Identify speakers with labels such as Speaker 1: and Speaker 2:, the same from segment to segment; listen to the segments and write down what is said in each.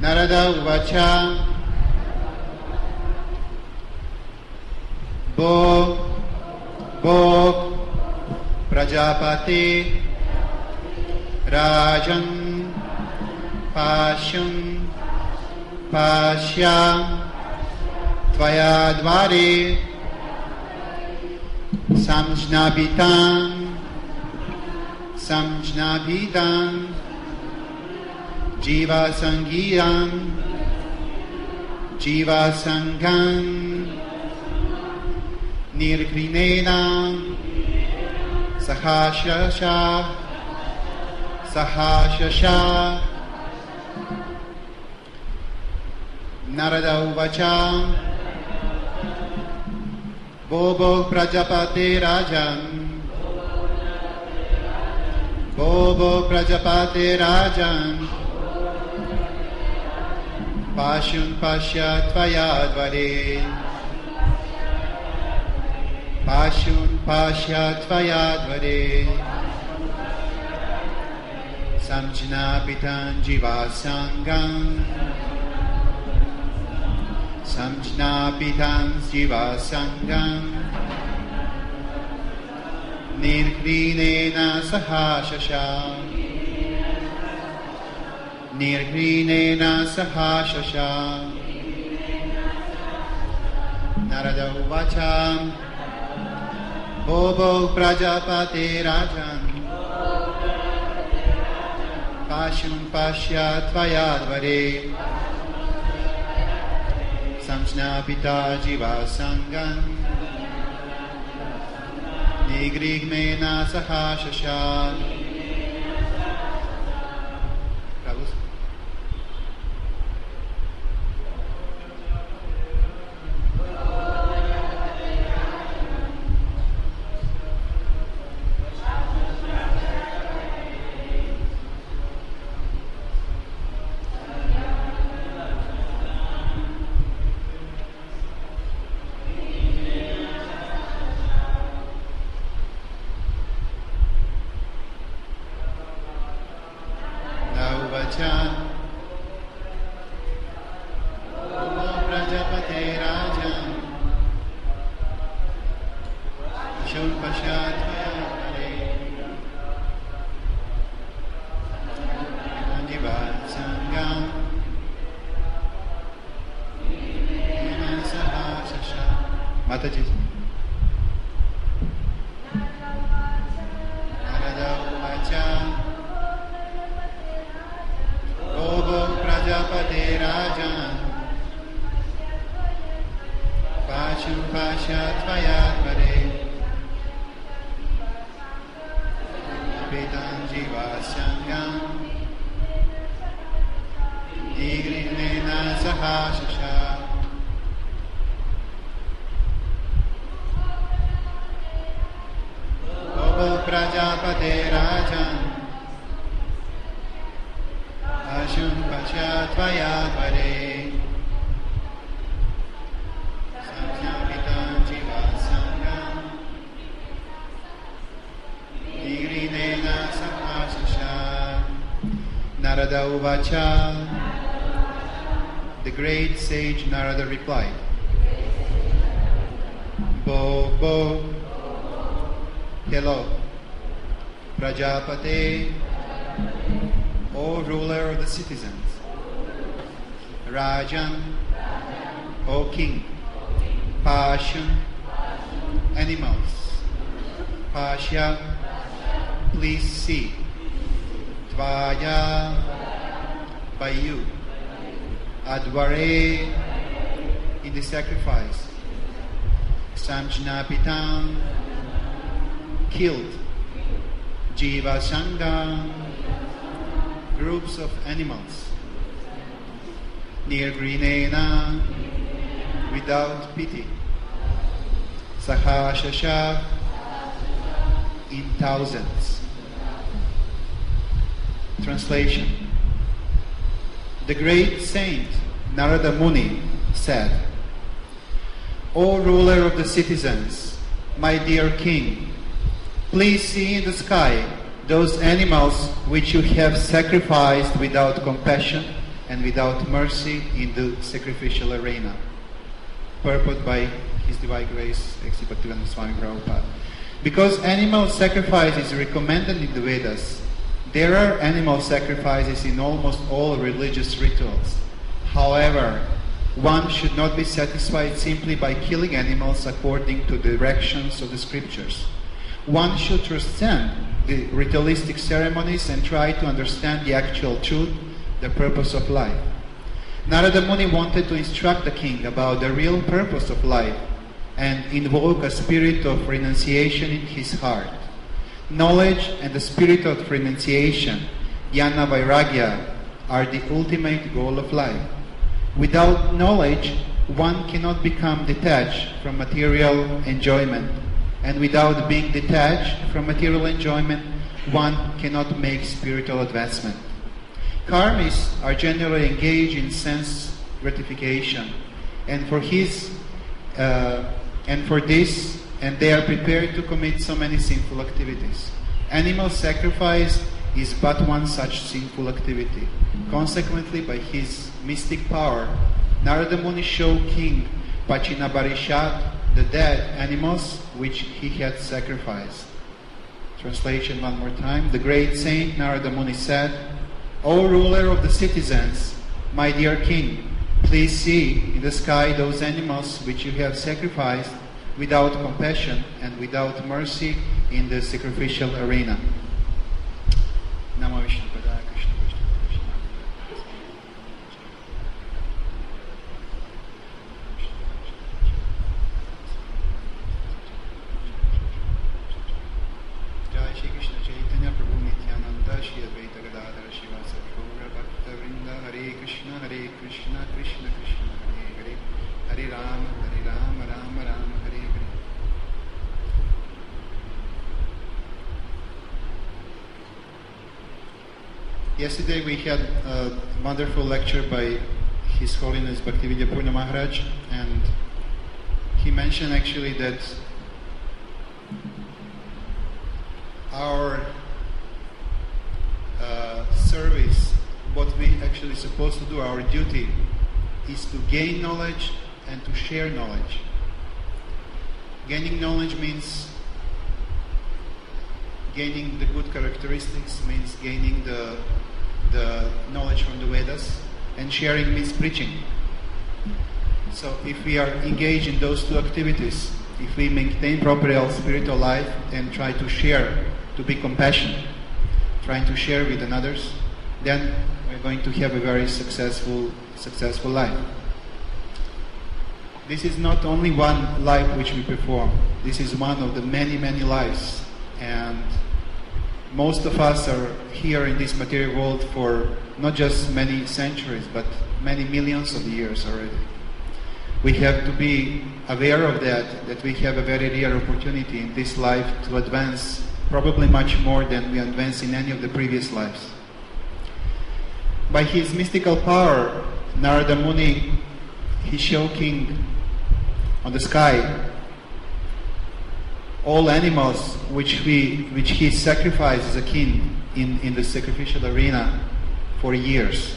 Speaker 1: Narada Uvacha Bhog Prajapati Rajan Pashya Tvaya Dvari Samjnabidan Jiva Sangam Nirgrinena Sahashasha Narada Uvacha Bobo Prajapati Rajan Pashun Pashya Tvaya Dvare Samjnapitan Jiva Sangam Nirgrinena Sahashasha Narada Uvacha Bobo Prajapati Rajan Pashun Pashya Tvaya Dvare Samjnapita Jiva Sangam Nirgrinena Sahashasha. Mataji. Narada Uvacha Bobo Prajapati Rajan Pashun Pashya Tvaya Dvare Vedan Jiva Sangam Nirgrinena Sahashasha. Prajapati Rajan Ashun Pashya Tvaya Dvare Samjnapitan Jiva Sangam Nirgrinena Sahashasha. Narada Uvacha. The great sage Narada replied, Bo Hello, Prajapati, O ruler of the citizens, Rajan, O king, Pashun, animals, Pashya, please see, Tvaya, by you, Advare, in the sacrifice, Samjnapitam, killed, Jiva Sangam, groups of animals, Nirgrinena, without pity, Sahashasha, in thousands. Translation. The great saint Narada Muni said, O ruler of the citizens, my dear king, please see in the sky those animals which you have sacrificed without compassion and without mercy in the sacrificial arena. Purport by His Divine Grace, Ex Bhaktivedanta Swami Prabhupada. Because animal sacrifice is recommended in the Vedas, there are animal sacrifices in almost all religious rituals. However, one should not be satisfied simply by killing animals according to the directions of the scriptures. One should transcend the ritualistic ceremonies and try to understand the actual truth, the purpose of life. Narada Muni wanted to instruct the king about the real purpose of life and invoke a spirit of renunciation in his heart. Knowledge and the spirit of renunciation, jnana vairagya, are the ultimate goal of life. Without knowledge, one cannot become detached from material enjoyment, and without being detached from material enjoyment, one cannot make spiritual advancement. Karmis are generally engaged in sense gratification, and for this, and they are prepared to commit so many sinful activities. Animal sacrifice is but one such sinful activity. Consequently, by his mystic power, Narada Muni showed King Pachinabarishat the dead animals which he had sacrificed. Translation one more time. The great saint Narada Muni said, "O ruler of the citizens, my dear king, please see in the sky those animals which you have sacrificed without compassion and without mercy in the sacrificial arena." Namo Vishnu Padaya Krishna Krishna Krishna. Jai Shri Krishna Chaitanya Prabhu Nityananda Shri Advaita Gadadhara Shivasari Gaura Bhakta Vrinda. Hare Krishna Krishna Krishna Hare Hare, Hare Rama Rama Rama Hare Hare. Yesterday we had a wonderful lecture by His Holiness Bhaktivedanta Purna Maharaj, and he mentioned actually that our service, what we actually supposed to do, our duty, is to gain knowledge and to share knowledge. Gaining knowledge means gaining the good characteristics, means gaining the knowledge from the Vedas, and sharing means preaching. So if we are engaged in those two activities, if we maintain properly our spiritual life and try to share, to be compassionate, trying to share with others, then we're going to have a very successful life. This is not only one life which we perform. This is one of the many, many lives. And most of us are here in this material world for not just many centuries, but many millions of years already. We have to be aware of that we have a very rare opportunity in this life to advance probably much more than we advanced in any of the previous lives. By his mystical power, Narada Muni, he showed King on the sky all animals which he sacrificed as a king in the sacrificial arena for years.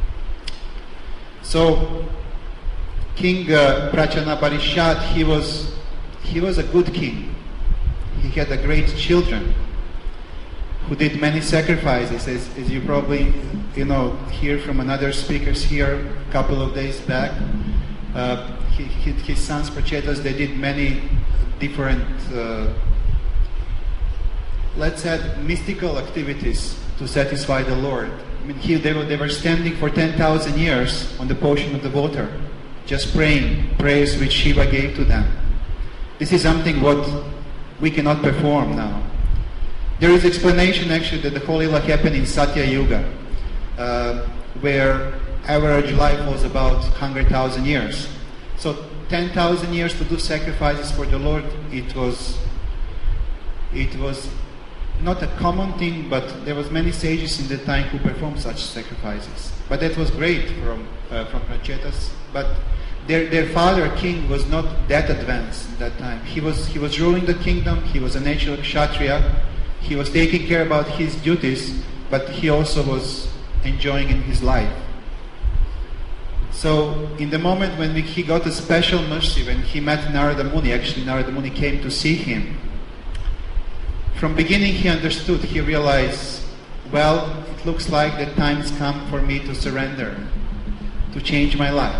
Speaker 1: So King Prachanabarishat, he was a good king. He had a great children who did many sacrifices, as you probably hear from another speakers here a couple of days back. His sons Prachetas, they did many different, let's say, mystical activities to satisfy the Lord. I mean, they were standing for 10,000 years on the portion of the water, just praying prayers which Shiva gave to them. This is something what we cannot perform now. There is explanation actually that the whole Lila happened in Satya Yuga, where average life was about 100,000 years. So 10,000 years to do sacrifices for the Lord, it was not a common thing, but there was many sages in the time who performed such sacrifices. But that was great from Prachetas. But their father king was not that advanced at that time. He was ruling the kingdom. He was a natural kshatriya. He was taking care about his duties, but he also was enjoying in his life. So in the moment when he got a special mercy, when he met Narada Muni, actually Narada Muni came to see him. From beginning he understood, he realized, well, it looks like the time's come for me to surrender, to change my life.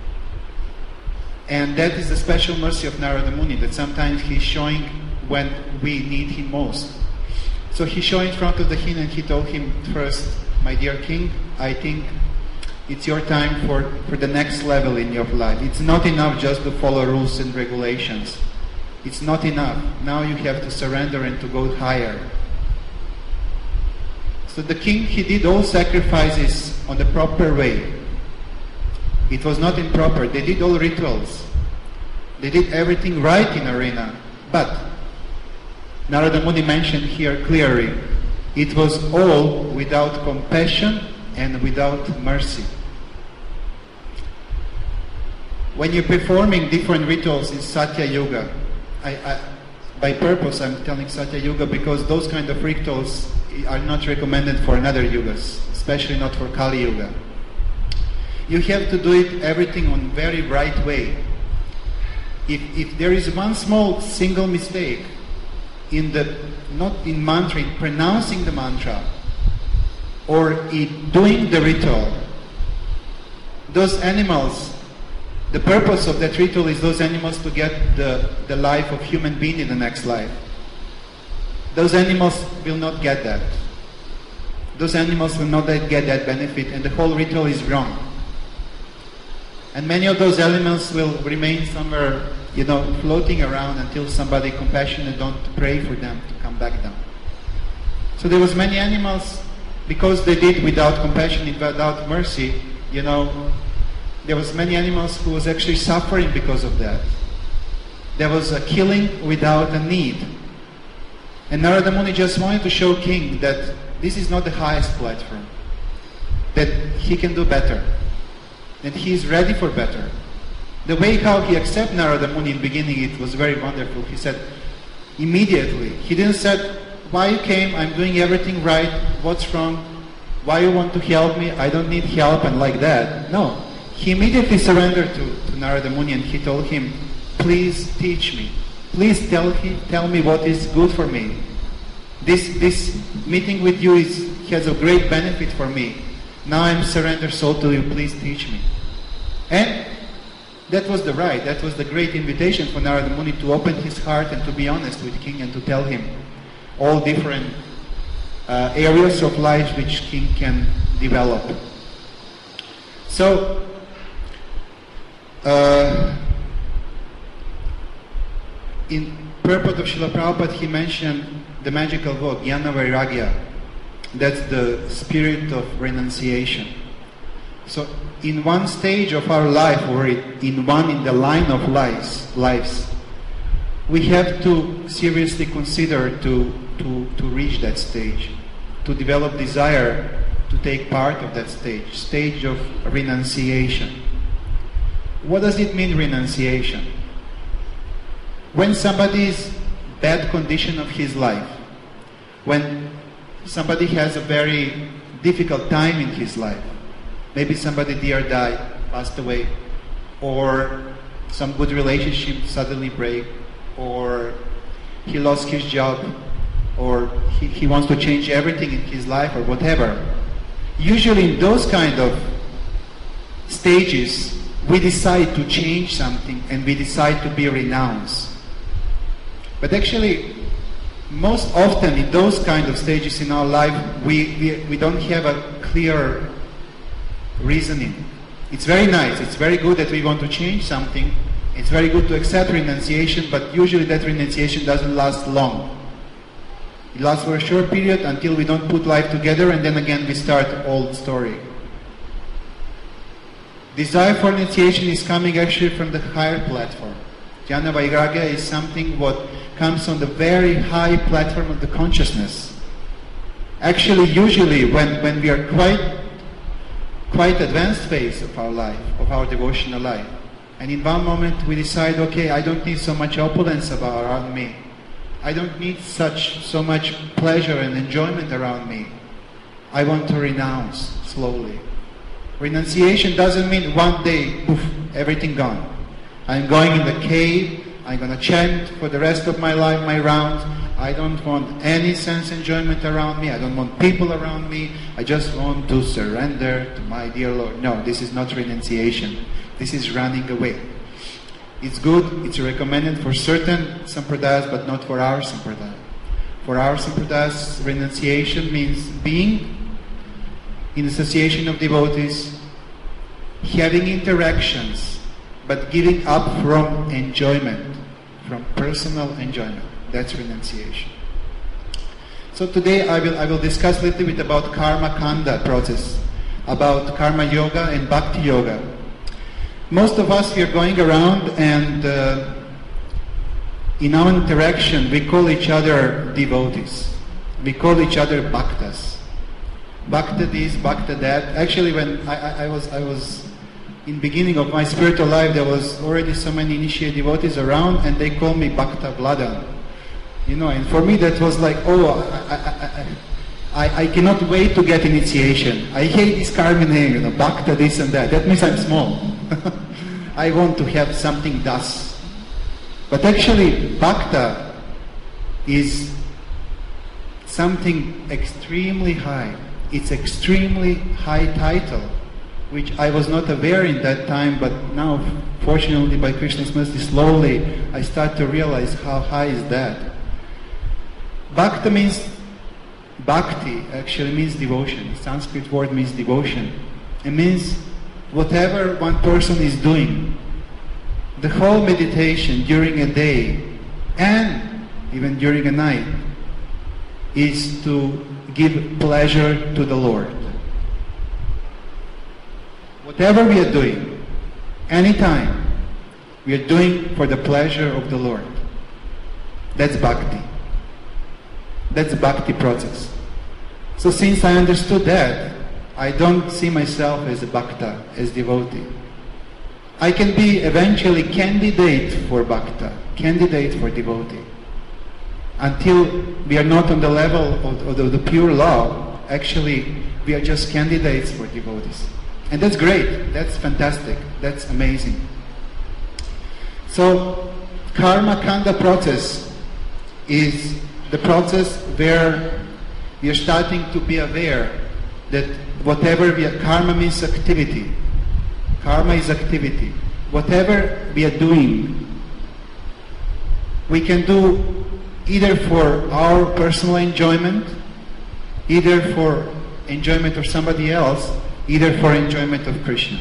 Speaker 1: And that is the special mercy of Narada Muni, that sometimes he's showing when we need him most. So he showed in front of the king and he told him first, my dear king, I think it's your time for the next level in your life. It's not enough just to follow rules and regulations. It's not enough. Now you have to surrender and to go higher. So the king, he did all sacrifices on the proper way. It was not improper. They did all rituals. They did everything right in arena. But Narada Muni mentioned here clearly, it was all without compassion and without mercy. When you're performing different rituals in Satya Yuga, by purpose I'm telling Satya Yuga because those kind of rituals are not recommended for another yugas, especially not for Kali Yuga. You have to do it everything on very right way. If there is one small single mistake in not in mantra, in pronouncing the mantra, or in doing the ritual, those animals, the purpose of that ritual is those animals to get the life of human being in the next life. Those animals will not get that. Those animals will not get that benefit, and the whole ritual is wrong. And many of those elements will remain somewhere, floating around until somebody compassionate don't pray for them to come back down. So there was many animals, because they did without compassion, without mercy, there was many animals who was actually suffering because of that. There was a killing without a need. And Narada Muni just wanted to show king that this is not the highest platform, that he can do better, that he is ready for better. The way how he accepted Narada Muni in the beginning, it was very wonderful. He said, immediately, he didn't say, why you came, I'm doing everything right, what's wrong, why you want to help me, I don't need help, and like that. No. He immediately surrendered to Narada Muni and he told him, please teach me. Please tell me what is good for me. This meeting with you has a great benefit for me. Now I'm surrendered soul to you, please teach me. And that was the great invitation for Narada Muni to open his heart and to be honest with king and to tell him all different areas of life which king can develop. So, in purport of Srila Prabhupada, he mentioned the magical word, Jnana Vairagya. That's the spirit of renunciation. So, in one stage of our life, or in the line of lives, we have to seriously consider to reach that stage, to develop desire to take part of that stage of renunciation. What does it mean, renunciation? When somebody is bad condition of his life, when somebody has a very difficult time in his life, maybe somebody dear died, passed away, or some good relationship suddenly break, or he lost his job, or he wants to change everything in his life, or whatever. Usually in those kind of stages, we decide to change something and we decide to be renounced. But actually, most often in those kind of stages in our life, we don't have a clear reasoning. It's very nice, it's very good that we want to change something, it's very good to accept renunciation, but usually that renunciation doesn't last long. It lasts for a short period until we don't put life together, and then again we start the old story. Desire for renunciation is coming actually from the higher platform. Jnana Vairagya is something what comes on the very high platform of the consciousness. Actually, usually when we are quite advanced phase of our life, of our devotional life, and in one moment we decide, okay, I don't need so much opulence around me. I don't need so much pleasure and enjoyment around me. I want to renounce slowly. Renunciation doesn't mean one day, poof, everything gone. I'm going in the cave, I'm going to chant for the rest of my life, my rounds. I don't want any sense enjoyment around me. I don't want people around me. I just want to surrender to my dear Lord. No, this is not renunciation. This is running away. It's good, it's recommended for certain sampradayas, but not for our sampradaya. For our sampradayas, renunciation means being in association of devotees, having interactions, but giving up from enjoyment, from personal enjoyment. That's renunciation. So today I will discuss a little bit about karma kanda process, about karma yoga and bhakti yoga. Most of us, we are going around and in our interaction we call each other devotees. We call each other bhaktas. Bhakta this, bhakta that. Actually, when I was in beginning of my spiritual life, there was already so many initiated devotees around, and they call me Bhakta Vladan. You know, and for me that was like, oh, I cannot wait to get initiation. I hate this karma name, you know, Bhakta this and that. That means I'm small. I want to have something thus. But actually, Bhakta is something extremely high. It's extremely high title, which I was not aware in that time, but now, fortunately, by Krishna's mercy, slowly I start to realize how high is that. Bhakta means, bhakti actually means devotion. The Sanskrit word means devotion. It means whatever one person is doing, the whole meditation during a day and even during a night is to give pleasure to the Lord. Whatever we are doing, anytime, we are doing for the pleasure of the Lord. That's bhakti. That's bhakti process. So since I understood that, I don't see myself as a bhakta, as devotee. I can be eventually candidate for bhakta, candidate for devotee. Until we are not on the level of the pure love, actually we are just candidates for devotees. And that's great, that's fantastic, that's amazing. So, karma kanda process is the process where we are starting to be aware that whatever we are, karma means activity. Karma is activity. Whatever we are doing, we can do either for our personal enjoyment, either for enjoyment of somebody else, either for enjoyment of Krishna.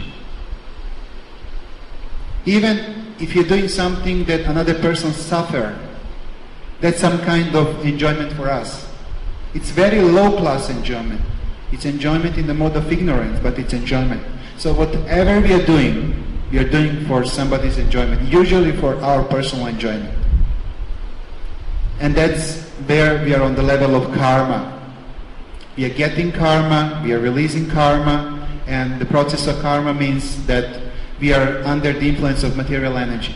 Speaker 1: Even if you're doing something that another person suffers, that's some kind of enjoyment for us. It's very low class enjoyment. It's enjoyment in the mode of ignorance, but it's enjoyment. So whatever we are doing for somebody's enjoyment, usually for our personal enjoyment. And that's where we are on the level of karma. We are getting karma, we are releasing karma, and the process of karma means that we are under the influence of material energy.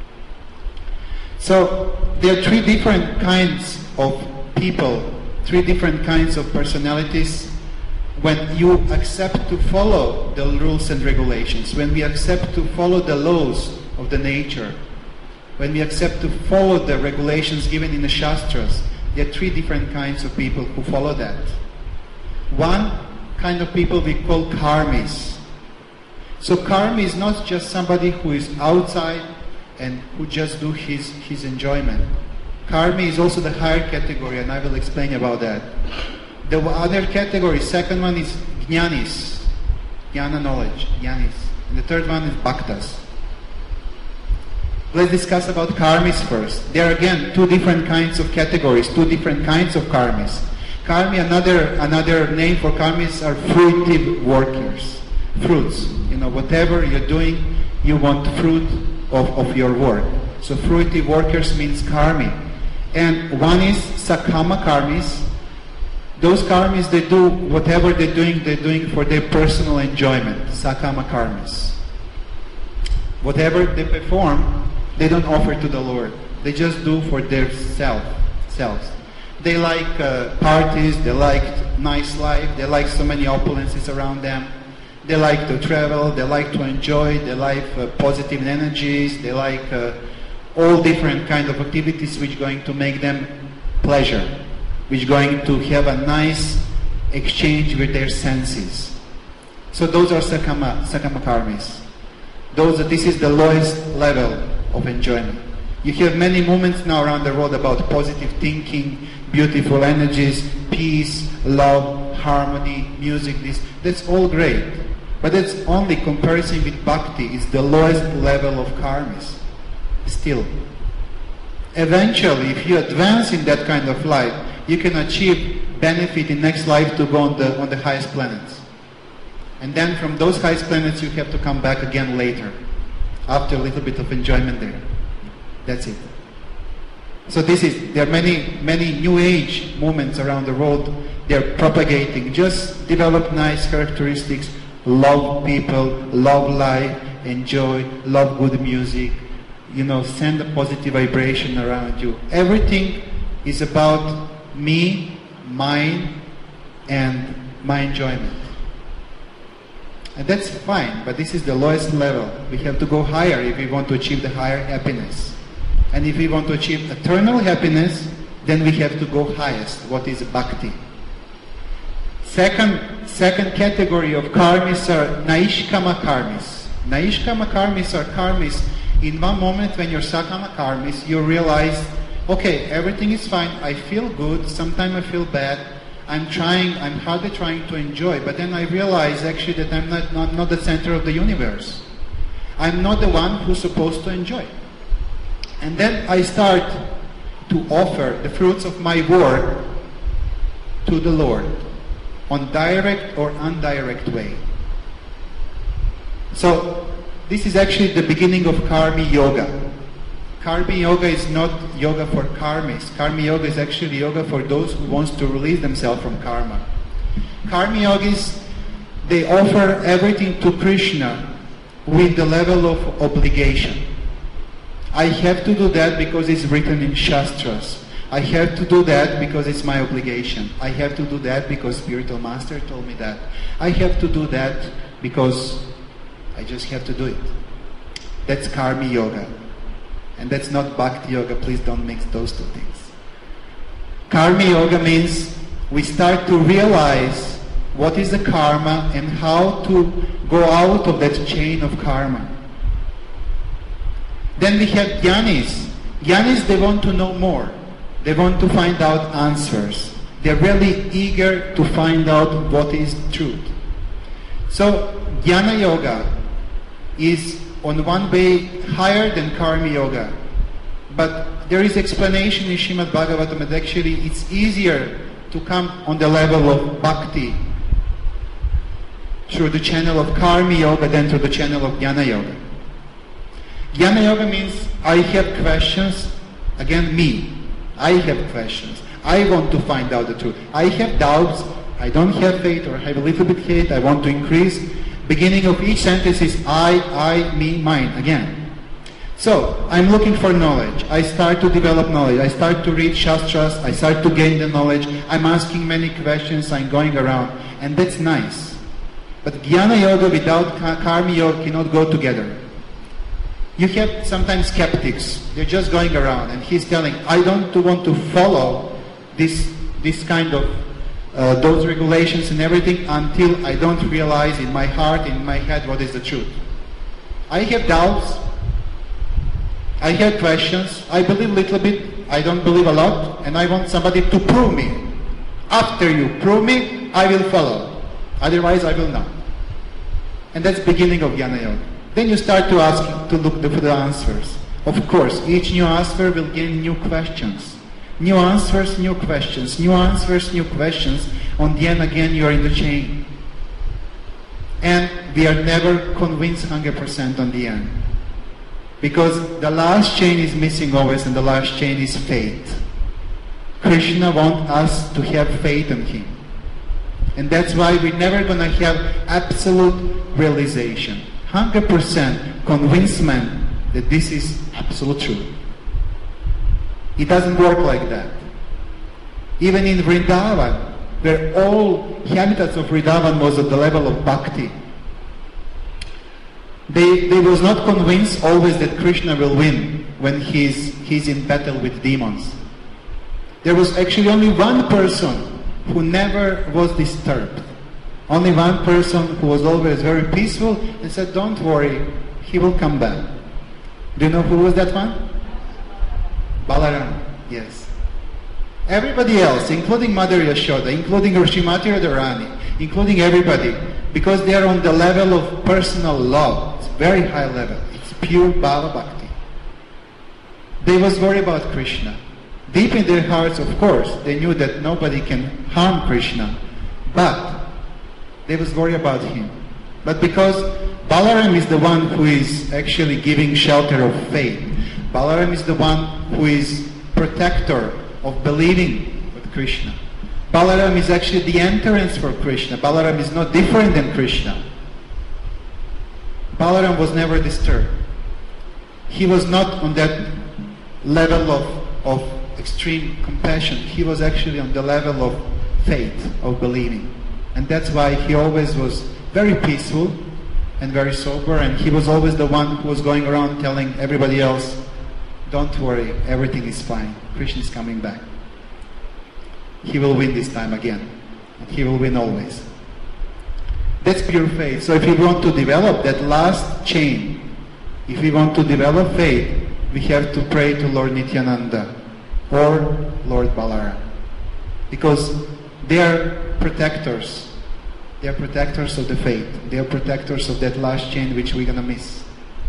Speaker 1: So there are three different kinds of people, three different kinds of personalities when you accept to follow the rules and regulations, when we accept to follow the laws of the nature, when we accept to follow the regulations given in the Shastras. There are three different kinds of people who follow that. One kind of people we call karmis. So karmi is not just somebody who is outside and who just do his enjoyment. Karmi is also the higher category, and I will explain about that. The other category, second one is jnanis, jnana knowledge, jnanis. And the third one is bhaktas. Let's discuss about karmis first. There are again two different kinds of categories, two different kinds of karmis. Karmi, another name for karmis are fruitive workers. Fruits. You know, whatever you're doing, you want fruit of your work. So fruitive workers means karmi. And one is sakama karmis. Those karmis, they do whatever they're doing for their personal enjoyment. Sakama karmis. Whatever they perform, they don't offer to the Lord. They just do for their selves. They like parties, they like nice life, they like so many opulences around them. They like to travel, they like to enjoy, they like positive energies, they like all different kind of activities which are going to make them pleasure, which are going to have a nice exchange with their senses. So those are sakamakarmis. This is the lowest level of enjoyment. You have many movements now around the world about positive thinking, beautiful energies, peace, love, harmony, music, that's all great. But that's only comparison with bhakti. It's the lowest level of karmis. Still. Eventually, if you advance in that kind of life, you can achieve benefit in next life to go on the highest planets. And then from those highest planets you have to come back again later, after a little bit of enjoyment there. That's it. So there are many new age movements around the world. They're propagating. Just develop nice characteristics, love people, love life, enjoy, love good music, send a positive vibration around you. Everything is about me, mine, and my enjoyment. And that's fine, but this is the lowest level. We have to go higher if we want to achieve the higher happiness. And if we want to achieve eternal happiness, then we have to go highest, what is bhakti. Second category of karmis are naishkama karmis. Naishkama karmis are karmis. In one moment when you're sakama karmis, you realize, okay, everything is fine, I feel good, sometimes I feel bad, I'm hardly trying to enjoy, but then I realize actually that I'm not the center of the universe. I'm not the one who's supposed to enjoy. And then I start to offer the fruits of my work to the Lord on direct or indirect way. So this is actually the beginning of karmi yoga. Karmi yoga is not yoga for karmis. Karmi yoga is actually yoga for those who wants to release themselves from karma. Karmi yogis, they offer everything to Krishna with the level of obligation. I have to do that because it's written in Shastras. I have to do that because it's my obligation. I have to do that because spiritual master told me that. I have to do that because I just have to do it. That's karmi yoga. And that's not bhakti yoga. Please don't mix those two things. Karmi yoga means we start to realize what is the karma and how to go out of that chain of karma. Then we have jnanis. Jnanis, they want to know more. They want to find out answers. They're really eager to find out what is truth. So jnana yoga is on one way higher than karmi yoga. But there is explanation in Srimad Bhagavatam that actually it's easier to come on the level of bhakti through the channel of karmi yoga than through the channel of jnana yoga. Jnana yoga means I have questions, again me. I have questions. I want to find out the truth. I have doubts. I don't have faith or I have a little bit hate. I want to increase. Beginning of each sentence is I, me, mine, again. So, I'm looking for knowledge. I start to develop knowledge. I start to read Shastras. I start to gain the knowledge. I'm asking many questions. I'm going around. And that's nice. But Jnana Yoga without Karma Yoga cannot go together. You have sometimes skeptics. They're just going around. And he's telling, I don't want to follow this kind of those regulations and everything until I don't realize in my heart, in my head, what is the truth. I have doubts. I have questions. I believe a little bit. I don't believe a lot. And I want somebody to prove me. After you prove me, I will follow. Otherwise, I will not. And that's the beginning of Jnana Yoga. Then you start to ask, to look for the answers. Of course, each new answer will gain new questions. New answers, new questions. New answers, new questions. On the end, again, you are in the chain. And we are never convinced 100% on the end. Because the last chain is missing always, and the last chain is faith. Krishna wants us to have faith in Him. And that's why we're never going to have absolute realization. 100% convincement that this is absolute truth. It doesn't work like that. Even in Vrindavan, where all habitats of Vrindavan was at the level of bhakti, They was not convinced always that Krishna will win when he's in battle with demons. There was actually only one person who never was disturbed. Only one person who was always very peaceful and said, don't worry, he will come back. Do you know who was that one? Balaram, yes. Everybody else, including Mother Yashoda, including Srimati Radharani, including everybody, because they are on the level of personal love. It's very high level. It's pure Bhava Bhakti. They was worried about Krishna. Deep in their hearts, of course, they knew that nobody can harm Krishna. But they was worried about him. But because Balaram is the one who is actually giving shelter of faith, Balaram is the one who is protector of believing with Krishna. Balaram is actually the entrance for Krishna. Balaram is not different than Krishna. Balaram was never disturbed. He was not on that level of extreme compassion. He was actually on the level of faith, of believing. And that's why he always was very peaceful and very sober, and he was always the one who was going around telling everybody else, don't worry, everything is fine. Krishna is coming back. He will win this time again. And he will win always. That's pure faith. So if we want to develop that last chain, if we want to develop faith, we have to pray to Lord Nityananda or Lord Balaram. Because they are protectors. They are protectors of the faith. They are protectors of that last chain which we're going to miss.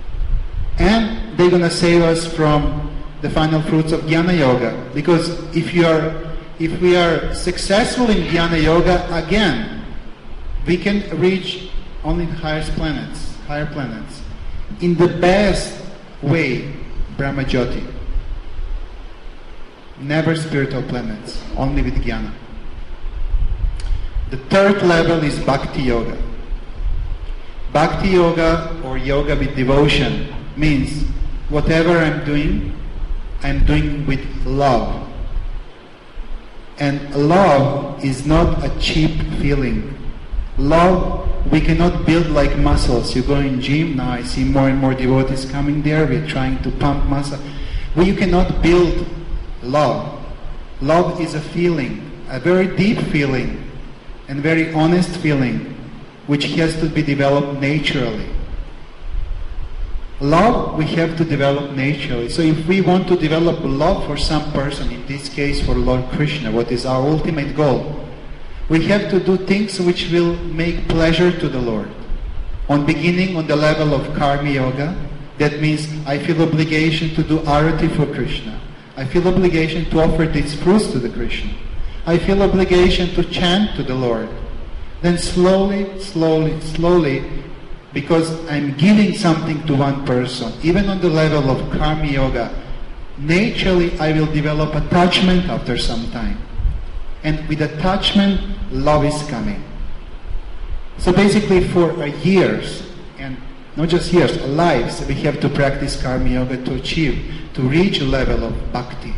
Speaker 1: And they're going to save us from the final fruits of Jnana Yoga. Because if we are successful in Jnana Yoga, again, we can reach only the highest planets, higher planets. In the best way, Brahma Jyoti. Never spiritual planets, only with Jnana. The third level is Bhakti Yoga. Bhakti Yoga, or yoga with devotion, means whatever I'm doing with love. And love is not a cheap feeling. Love, we cannot build like muscles. You go in gym, now I see more and more devotees coming there, we're trying to pump muscle. You cannot build love. Love is a feeling, a very deep feeling, and very honest feeling, which has to be developed naturally. Love we have to develop naturally. So if we want to develop love for some person, in this case for Lord Krishna, what is our ultimate goal, we have to do things which will make pleasure to the Lord. On beginning, on the level of Karma Yoga, that means I feel obligation to do arati for Krishna. I feel obligation to offer these fruits to the Krishna. I feel obligation to chant to the Lord. Then slowly, because I'm giving something to one person, even on the level of Karma Yoga, naturally I will develop attachment after some time. And with attachment, love is coming. So basically for years, and not just years, lives, we have to practice Karma Yoga to achieve, to reach a level of Bhakti.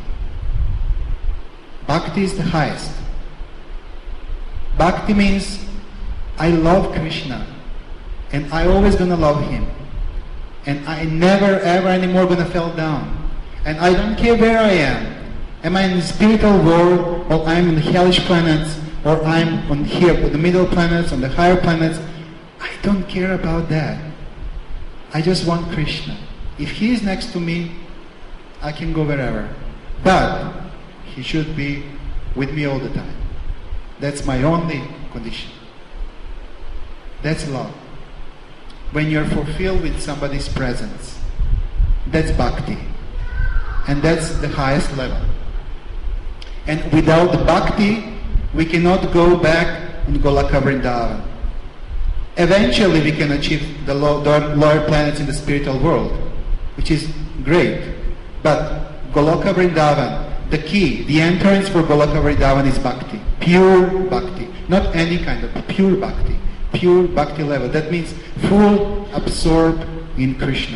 Speaker 1: Bhakti is the highest. Bhakti means I love Krishna and I always gonna love Him. And I never ever anymore gonna fall down. And I don't care where I am. Am I in the spiritual world, or I'm in the hellish planets, or I'm on here with the middle planets, on the higher planets? I don't care about that. I just want Krishna. If He is next to me, I can go wherever. But He should be with me all the time. That's my only condition. That's love. When you're fulfilled with somebody's presence, that's bhakti. And that's the highest level. And without the bhakti, we cannot go back on Golaka Vrindavan. Eventually we can achieve the lower planets in the spiritual world, which is great. But Golaka Vrindavan, the key, the entrance for Golaka Vrindavan is bhakti. Pure bhakti. Not any kind of, pure bhakti. Pure bhakti level. That means full absorbed in Krishna.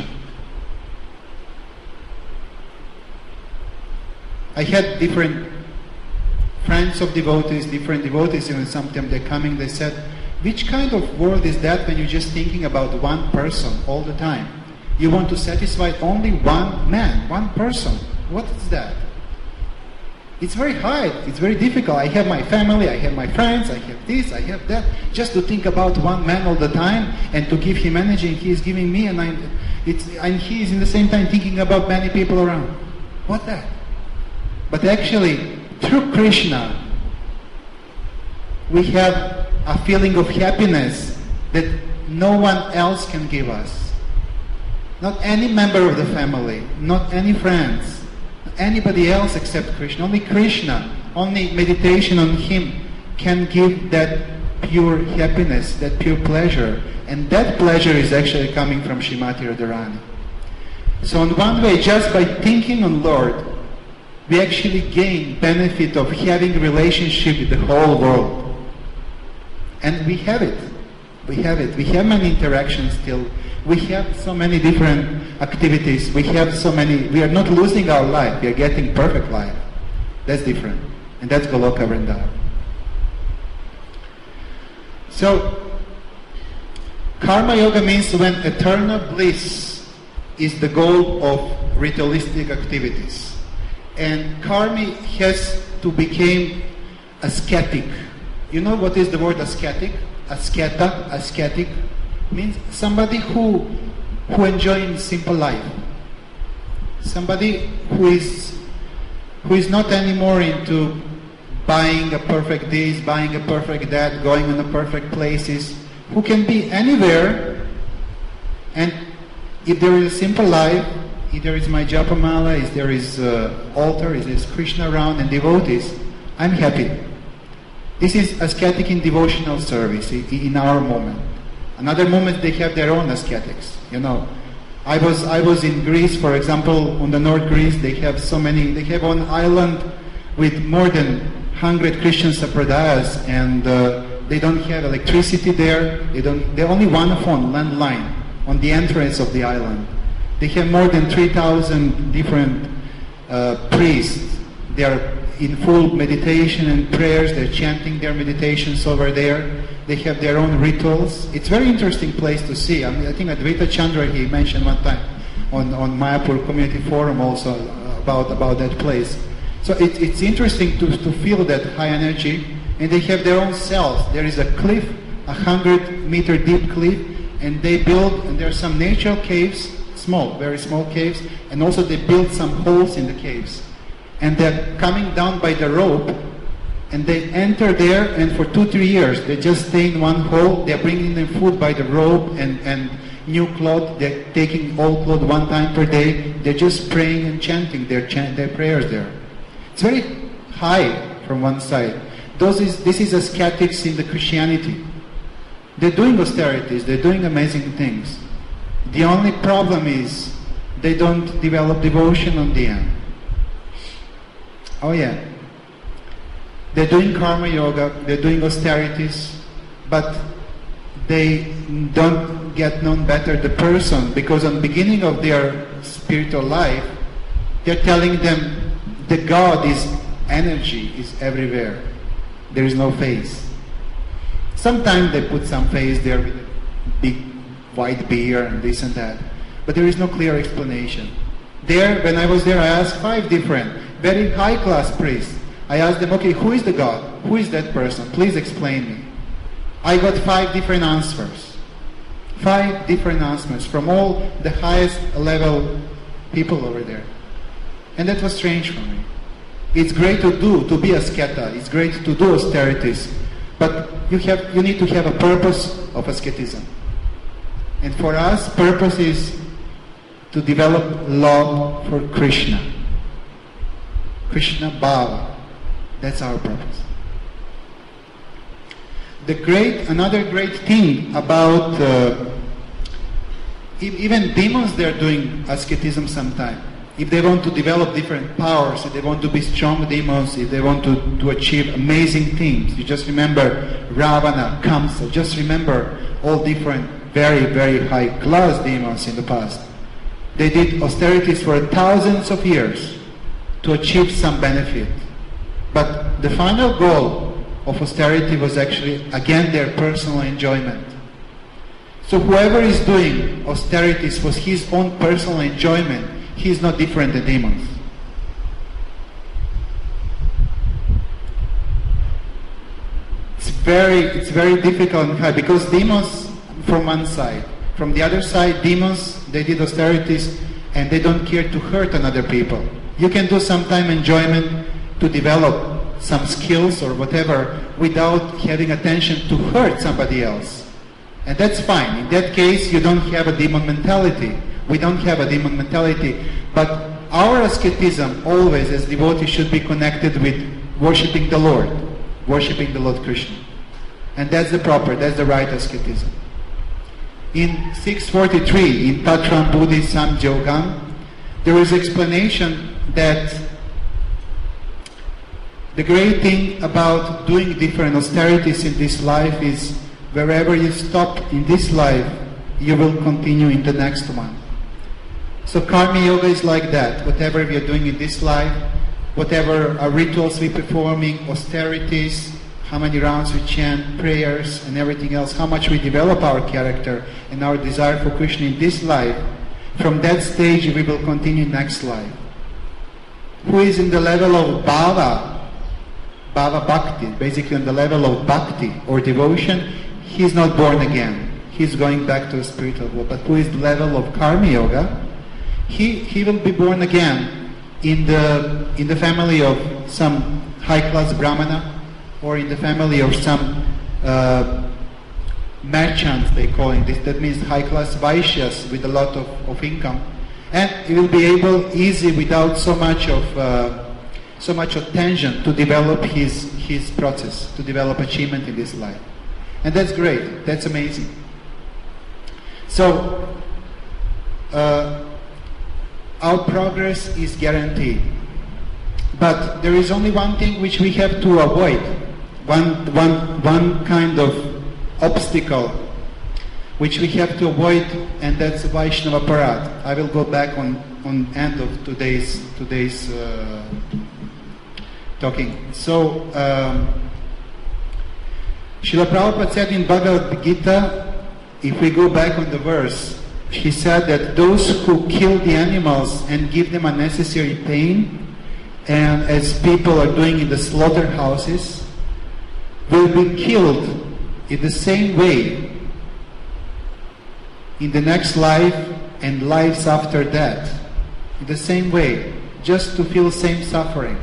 Speaker 1: I had different friends of devotees, different devotees, even sometimes they're coming, they said, Which kind of world is that when you're just thinking about one person all the time? You want to satisfy only one man, one person. What is that? It's very hard. It's very difficult. I have my family, I have my friends, I have this, I have that. Just to think about one man all the time and to give him energy, and he is giving me, and he is in the same time thinking about many people around. What that? But actually, through Krishna, we have a feeling of happiness that no one else can give us. Not any member of the family, not any friends, anybody else except Krishna. Only Krishna, only meditation on Him can give that pure happiness, that pure pleasure. And that pleasure is actually coming from Srimati Radharani. So in one way, just by thinking on Lord, we actually gain benefit of having a relationship with the whole world. And we have it. We have it. We have many interactions still. We have so many different activities. We are not losing our life. We are getting perfect life. That's different. And that's Goloka Vrindavan. So, Karma Yoga means when eternal bliss is the goal of ritualistic activities. And karmi has to become ascetic. You know what is the word ascetic? Ascetic means somebody who enjoys simple life. Somebody who is not anymore into buying a perfect this, buying a perfect that, going on the perfect places, who can be anywhere, and if there is a simple life, if there is my japamala, if there is altar, if there is Krishna around and devotees, I'm happy. This is ascetic in devotional service in our moment. Another moment they have their own ascetics. You know, I was in Greece, for example, on the North Greece. They have one island with more than 100 Christian sapradayas, and they don't have electricity there. They only one phone landline on the entrance of the island. They have more than 3,000 different priests. They are in full meditation and prayers. They're chanting their meditations over there. They have their own rituals. It's a very interesting place to see. I mean, I think Advaita Chandra, he mentioned one time on Mayapur Community Forum also about that place. So it's interesting to feel that high energy. And they have their own cells. There is a cliff, 100-meter deep cliff, and they build, and there are some natural caves, very small caves, and also they build some holes in the caves. And they're coming down by the rope, and they enter there, and for 2-3 years, they just stay in one hole. They're bringing them food by the rope and new cloth. They're taking old cloth one time per day. They're just praying and chanting their prayers there. It's very high from one side. This is ascetics in the Christianity. They're doing austerities. They're doing amazing things. The only problem is they don't develop devotion on the end. Oh yeah. They're doing karma yoga, they're doing austerities, but they don't get known better the person, because on the beginning of their spiritual life, they're telling them the God is energy, is everywhere. There is no face. Sometimes they put some face there with a big white beard and this and that, but there is no clear explanation. There, when I was there, I asked 5 different, very high-class priests. I asked them, okay, who is the God? Who is that person? Please explain me. I got 5 different answers. 5 different answers from all the highest level people over there. And that was strange for me. It's great to be asketa. It's great to do austerities. But you need to have a purpose of asceticism. And for us, purpose is to develop love for Krishna. Krishna Bhava. That's our purpose. Another great thing about even demons, they're doing asceticism sometimes. If they want to develop different powers, if they want to be strong demons, if they want to achieve amazing things, you just remember Ravana, Kamsa, just remember all different very, very high class demons in the past. They did austerities for thousands of years to achieve some benefit. But the final goal of austerity was actually, again, their personal enjoyment. So whoever is doing austerities for his own personal enjoyment, he is not different than demons. It's very difficult and hard, because demons from one side. From the other side, demons, they did austerities and they don't care to hurt another people. You can do sometime enjoyment to develop some skills or whatever without having attention to hurt somebody else. And that's fine. In that case, you don't have a demon mentality. We don't have a demon mentality. But our asceticism always as devotees should be connected with worshipping the Lord Krishna. And that's the right asceticism. In 643, in Tatram Buddhi Samjogam, there is explanation that the great thing about doing different austerities in this life is wherever you stop in this life, you will continue in the next one. So Karma Yoga is like that. Whatever we are doing in this life, whatever rituals we're performing, austerities, how many rounds we chant, prayers and everything else, how much we develop our character and our desire for Krishna in this life, from that stage we will continue next life. Who is in the level of Bhava Bhakti, basically on the level of Bhakti or devotion, he is not born again. He is going back to the spiritual world. But who is the level of Karma Yoga, he will be born again in the family of some high-class Brahmana, or in the family of some merchants, they call it this. That means high-class Vaishyas with a lot of income. And he will be able, easy, without so much attention, to develop his process, to develop achievement in this life. And that's great. That's amazing. So, our progress is guaranteed. But there is only one thing which we have to avoid. One kind of obstacle which we have to avoid, and that's Vaishnava Parad. I will go back on end of today's talking. So, Srila Prabhupada said in Bhagavad Gita, if we go back on the verse, he said that those who kill the animals and give them unnecessary pain, and as people are doing in the slaughterhouses, will be killed in the same way in the next life and lives after that. In the same way, just to feel same suffering.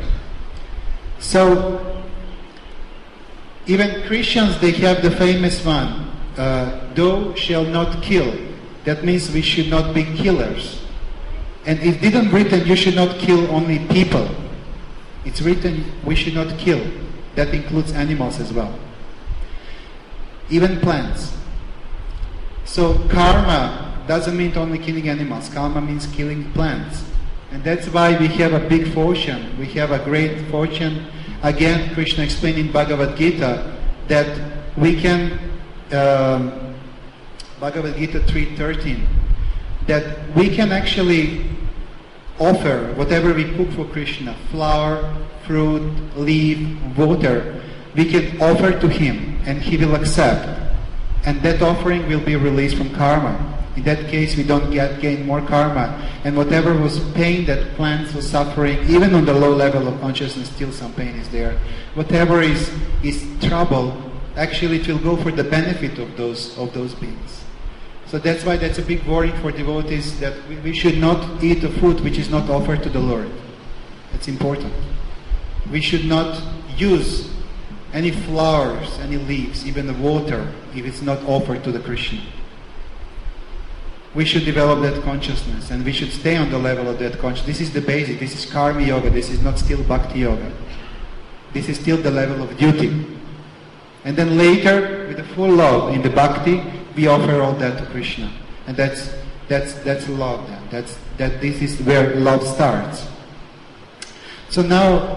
Speaker 1: So, even Christians, they have the famous one, thou shalt not kill. That means we should not be killers. And it didn't written you should not kill only people. It's written we should not kill. That includes animals as well. Even plants. So karma doesn't mean only killing animals. Karma means killing plants. And that's why we have a big fortune. We have a great fortune. Again, Krishna explained in Bhagavad Gita that we can, Bhagavad Gita 3:13, that we can actually offer whatever we cook for Krishna, flour, fruit, leaf, water, we can offer to him and he will accept. And that offering will be released from karma. In that case, we don't gain more karma. And whatever was pain that plants was suffering, even on the low level of consciousness, still some pain is there. Whatever is trouble, actually it will go for the benefit of those beings. So that's why that's a big worry for devotees, that we should not eat a food which is not offered to the Lord. That's important. We should not use any flowers, any leaves, even the water, if it's not offered to the Krishna. We should develop that consciousness, and we should stay on the level of that consciousness. This is the basic. This is Karma Yoga. This is not still Bhakti Yoga. This is still the level of duty. And then later, with the full love in the Bhakti, we offer all that to Krishna. And that's love then. This is where love starts. So now,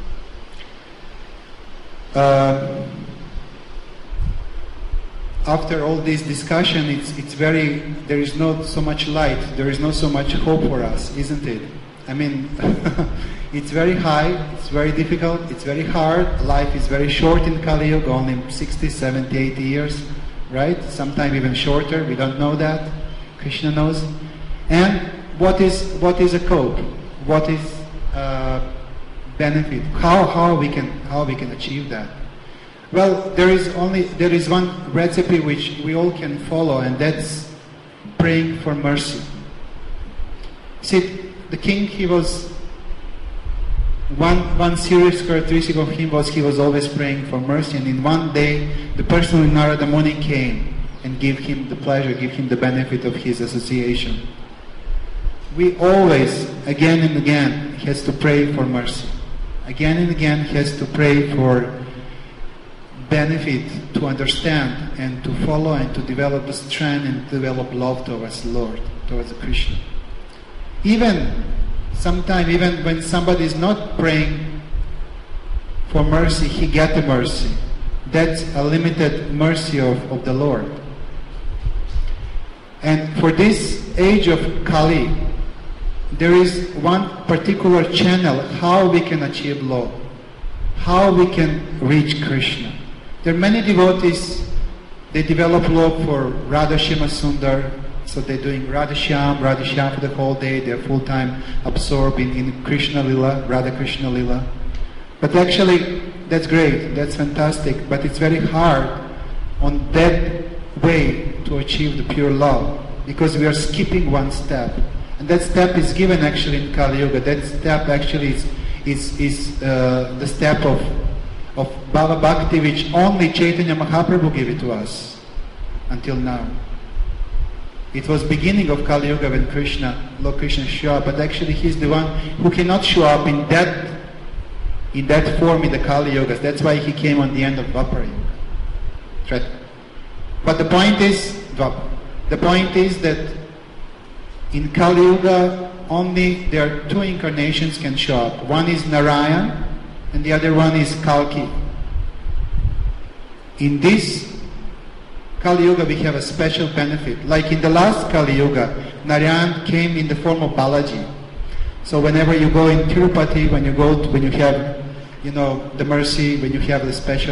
Speaker 1: after all this discussion, there is not so much light, there is not so much hope for us, isn't it? I mean, it's very high, it's very difficult, it's very hard. Life is very short in Kali Yuga, only 60, 70, 80 years, right? Sometimes even shorter, we don't know that. Krishna knows. And what is a cope? What is benefit? How we can achieve that? Well, there is one recipe which we all can follow, and that's praying for mercy. See, the king, he was one serious characteristic of him was he was always praying for mercy. And in one day, the person with Narada Muni came and gave him the pleasure, gave him the benefit of his association. We always, again and again, has to pray for mercy. Again and again, has to pray for benefit, to understand and to follow and to develop the strength and develop love towards the Lord, towards Krishna. Even when somebody is not praying for mercy, he gets the mercy. That's a limited mercy of the Lord. And for this age of Kali, there is one particular channel how we can achieve love, how we can reach Krishna. There are many devotees, they develop love for Radha Shima Sundar, so they're doing Radha Shyam for the whole day, they're full-time absorbed in Krishna Lila, Radha Krishna Lila. But actually, that's great, that's fantastic, but it's very hard on that way to achieve the pure love, because we are skipping one step. And that step is given actually in Kali Yuga. That step actually is the step of Bhava Bhakti, which only Chaitanya Mahaprabhu gave it to us until now. It was beginning of Kali Yuga when Lord Krishna showed up, but actually he's the one who cannot show up in that form in the Kali Yugas. That's why he came on the end of Dwapara Yuga. Right? But the point is that in Kali Yuga only there are two incarnations can show up. One is Narayan and the other one is Kalki. In this Kali Yuga we have a special benefit. Like in the last Kali Yuga, Narayan came in the form of Balaji. So whenever you go in Tirupati, when you have, the mercy, when you have the special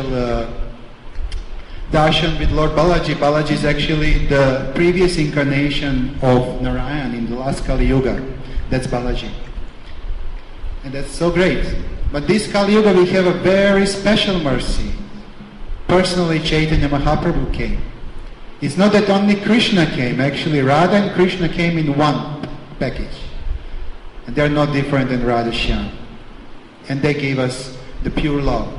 Speaker 1: darshan with Lord Balaji, Balaji is actually the previous incarnation of Narayan in the last Kali Yuga. That's Balaji. And that's so great. But this Kali Yuga we have a very special mercy. Personally, Chaitanya Mahaprabhu came. It's not that only Krishna came. Actually, Radha and Krishna came in one package. And they're not different than Radha Shyam. And they gave us the pure love.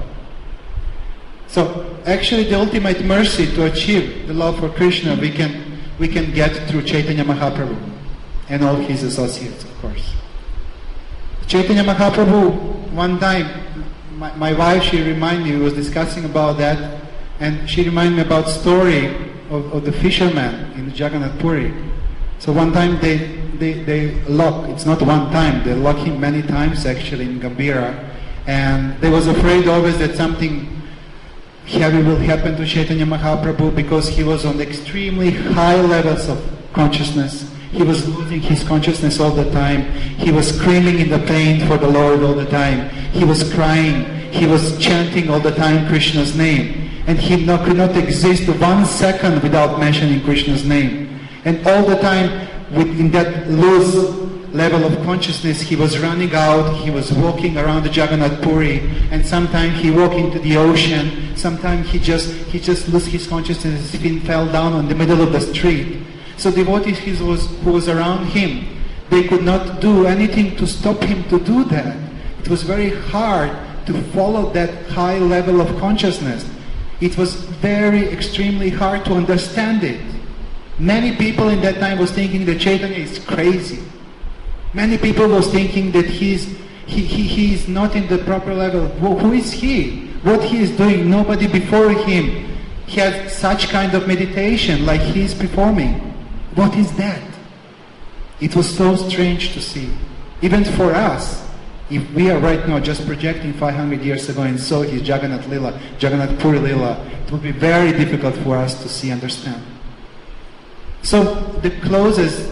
Speaker 1: So, actually the ultimate mercy to achieve the love for Krishna we can get through Chaitanya Mahaprabhu and all his associates, of course. Chaitanya Mahaprabhu, one time, my wife, she reminded me, we was discussing about that, and she reminded me about story of the fisherman in Jagannath Puri. So one time they lock, it's not one time, they lock him many times actually in Gambhira, and they was afraid always that something heavy will happen to Chaitanya Mahaprabhu because he was on extremely high levels of consciousness. He was losing his consciousness all the time. He was screaming in the pain for the Lord all the time. He was crying. He was chanting all the time Krishna's name. And he could not exist 1 second without mentioning Krishna's name. And all the time, in that loose level of consciousness, he was running out, he was walking around the Jagannath Puri, and sometimes he walked into the ocean, sometimes he just lost his consciousness, he fell down in the middle of the street. So devotees who was around him, they could not do anything to stop him to do that. It was very hard to follow that high level of consciousness. It was very extremely hard to understand it. Many people in that time was thinking that Chaitanya is crazy. Many people was thinking that he is not in the proper level. Who is he? What he is doing? Nobody before him he has such kind of meditation like he is performing. What is that? It was so strange to see. Even for us, if we are right now just projecting 500 years ago and saw his Jagannath Lila, Jagannath Puri Lila, it would be very difficult for us to see, understand. So the closest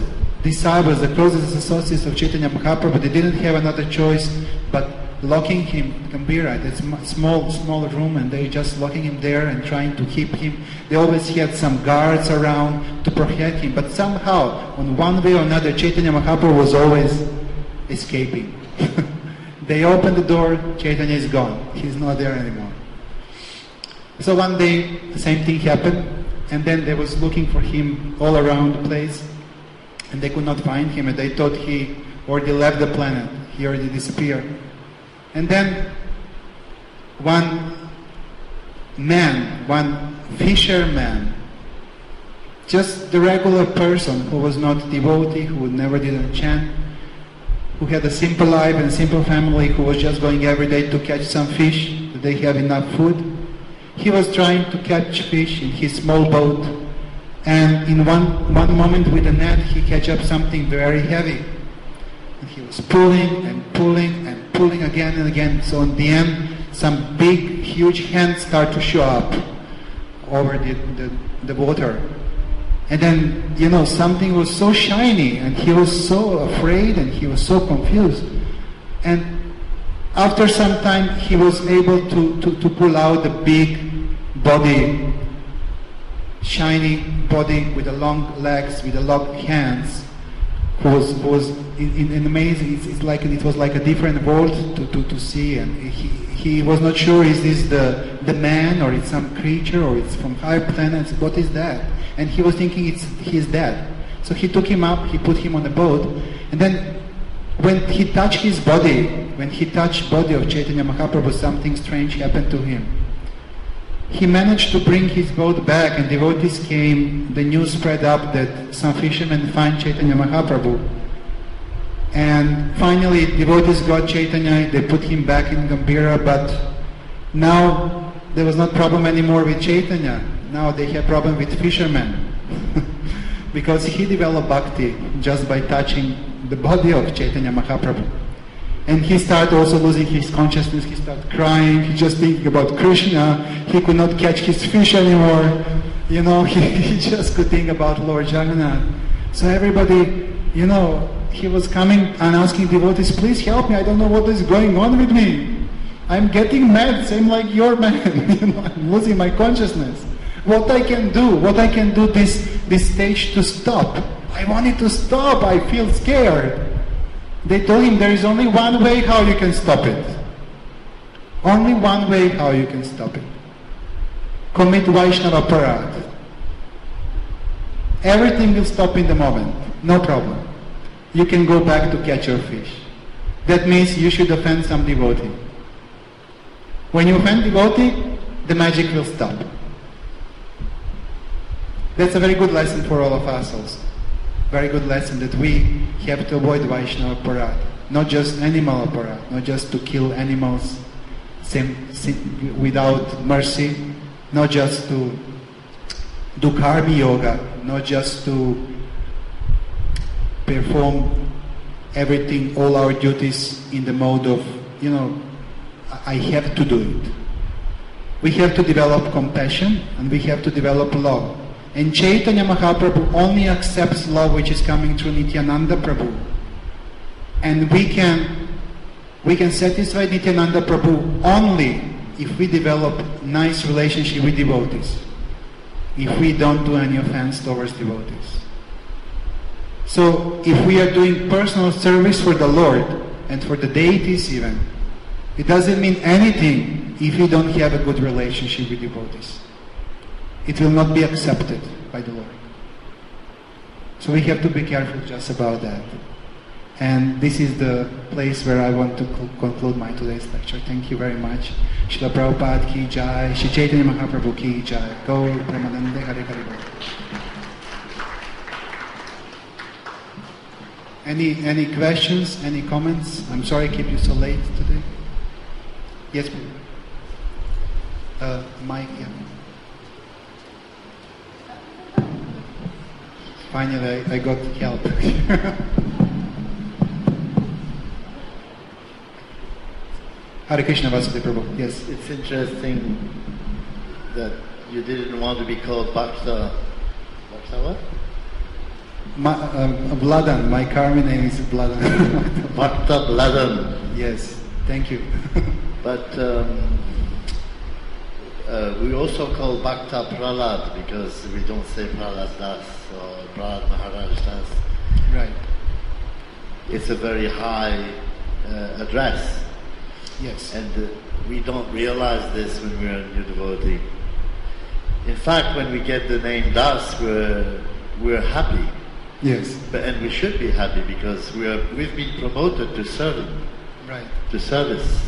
Speaker 1: disciples, the closest associates of Chaitanya Mahaprabhu, they didn't have another choice but locking him, Gambhira, that small room, and they just locking him there and trying to keep him. They always had some guards around to protect him, but somehow, on one way or another, Chaitanya Mahaprabhu was always escaping. They opened the door, Chaitanya is gone. He's not there anymore. So one day, the same thing happened, and then they was looking for him all around the place, and they could not find him, and they thought he already left the planet. He already disappeared. And then one fisherman, just the regular person who was not devotee, who never did a chant, who had a simple life and simple family, who was just going every day to catch some fish, that they have enough food. He was trying to catch fish in his small boat, and in one moment with the net he catch up something very heavy. And he was pulling and pulling and pulling again and again. So in the end, some big, huge hands start to show up over the water. And then, something was so shiny, and he was so afraid, and he was so confused. And after some time, he was able to pull out the big body, shiny body with the long legs, with the long hands, who was in amazing. It's like it was like a different world to see, and he was not sure, is this the man, or it's some creature, or it's from higher planets? What is that? And he was thinking he's dead. So he took him up, he put him on the boat, and then when he touched his body, when he touched body of Chaitanya Mahaprabhu, something strange happened to him. He managed to bring his boat back, and devotees came, the news spread up that some fishermen find Chaitanya Mahaprabhu. And finally, devotees got Chaitanya, they put him back in Gambhira, but now there was not problem anymore with Chaitanya. Now they had problem with fishermen. Because he developed bhakti just by touching the body of Chaitanya Mahaprabhu. And he started also losing his consciousness, he started crying, he just thinking about Krishna, he could not catch his fish anymore, he just could think about Lord Jagannath. So everybody, he was coming and asking devotees, please help me, I don't know what is going on with me. I'm getting mad, same like your man, I'm losing my consciousness. What I can do this stage to stop. I want it to stop, I feel scared. They told him there is only one way how you can stop it. Only one way how you can stop it. Commit Vaishnava Parad. Everything will stop in the moment. No problem. You can go back to catch your fish. That means you should offend some devotee. When you offend devotee, the magic will stop. That's a very good lesson for all of us also. Very good lesson that we have to avoid Vaishnava Parad. Not just animal parad, not just to kill animals without mercy, not just to do karma yoga, not just to perform everything, all our duties in the mode of, I have to do it. We have to develop compassion and we have to develop love. And Chaitanya Mahaprabhu only accepts love which is coming through Nityananda Prabhu. And we can satisfy Nityananda Prabhu only if we develop nice relationship with devotees. If we don't do any offense towards devotees. So if we are doing personal service for the Lord and for the deities even, it doesn't mean anything if you don't have a good relationship with devotees. It will not be accepted by the Lord. So we have to be careful just about that. And this is the place where I want to conclude my today's lecture. Thank you very much. Srila Prabhupada ki jai, Shri Chaitanya Mahaprabhu ki jai. Gaur Premanande Hare Hare Bol. Any questions, any comments? I'm sorry I keep you so late today. Yes, please. Mike, yeah. Finally, I got help. Hare Krishna, Vasudeva Prabhu. Yes.
Speaker 2: It's interesting that you didn't want to be called Bhakta what?
Speaker 1: Bladan. My Karmi name is Bladan.
Speaker 2: Bhakta Bladan.
Speaker 1: Yes, thank you.
Speaker 2: But we also call Bhakta Prahlad because we don't say Prahlad Das or Prahlad Maharaj Das.
Speaker 1: Right.
Speaker 2: It's a very high address.
Speaker 1: Yes.
Speaker 2: And we don't realize this when we're a new devotee. In fact, when we get the name Das, we're happy.
Speaker 1: Yes.
Speaker 2: And we should be happy because we've been promoted to serving.
Speaker 1: Right.
Speaker 2: To service.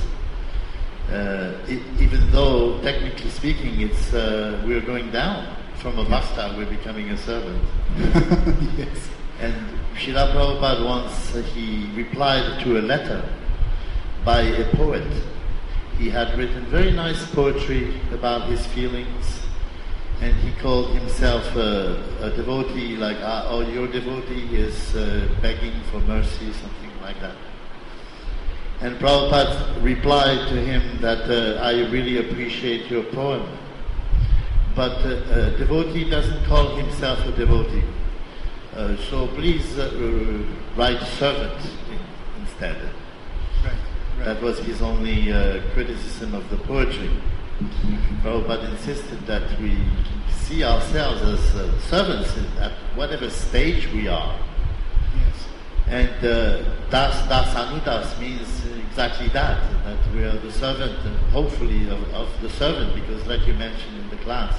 Speaker 2: Even though, technically speaking, it's we're going down. From a bhakta, we're becoming a servant.
Speaker 1: Yes.
Speaker 2: And Srila Prabhupada once, he replied to a letter by a poet. He had written very nice poetry about his feelings, and he called himself a devotee, like, oh, your devotee is begging for mercy, something like that. And Prabhupada replied to him that I really appreciate your poem, but a devotee doesn't call himself a devotee. So please write servant instead.
Speaker 1: Right.
Speaker 2: That was his only criticism of the poetry. Prabhupada insisted that we see ourselves as servants at whatever stage we are.
Speaker 1: Yes.
Speaker 2: And dasanidas means exactly that we are the servant, hopefully, of the servant, because like you mentioned in the class,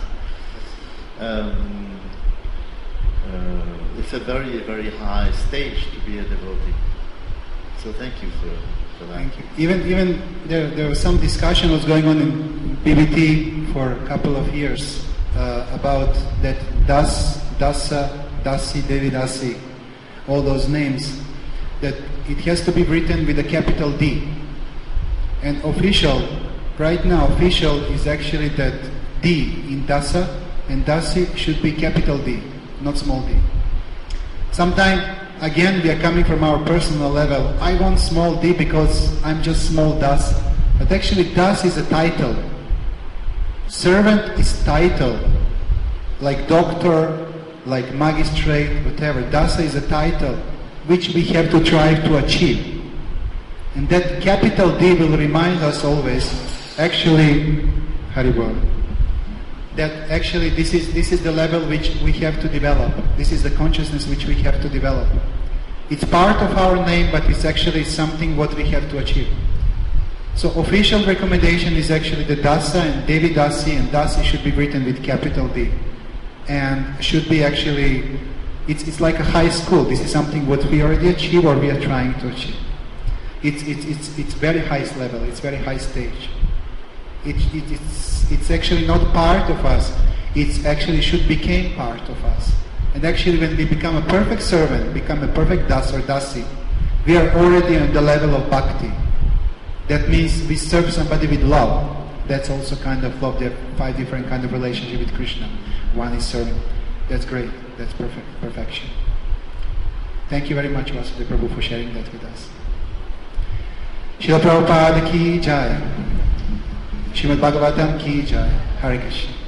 Speaker 2: it's a very, very high stage to be a devotee. So thank you for that.
Speaker 1: Thank you. Even there was some discussion was going on in BBT for a couple of years about that Dasa, Dasi, Devi Dasi, all those names, that it has to be written with a capital D. And official, right now, official is actually that D in Dasa, and Dasi should be capital D, not small d. Sometimes, again, we are coming from our personal level. I want small d because I'm just small Das. But actually, Das is a title. Servant is title. Like doctor, like magistrate, whatever. Dasa is a title which we have to try to achieve. And that capital D will remind us always, actually, Haribol, that actually this is the level which we have to develop. This is the consciousness which we have to develop. It's part of our name, but it's actually something what we have to achieve. So official recommendation is actually the Dasa and Devi Dasi, and Dasi should be written with capital D. And should be actually, it's like a high school. This is something what we already achieve or we are trying to achieve. It's very high level, it's very high stage. It's actually not part of us, it actually should become part of us. And actually when we become a perfect servant, become a perfect Das or Dasi, we are already on the level of Bhakti. That means we serve somebody with love. That's also kind of love. There are 5 different kind of relationship with Krishna. One is serving. That's great. That's perfection. Thank you very much, Vasudeva Prabhu, for sharing that with us. Srila Prabhupada ki jai. Srimad Bhagavatam ki jai. Hare Krishna.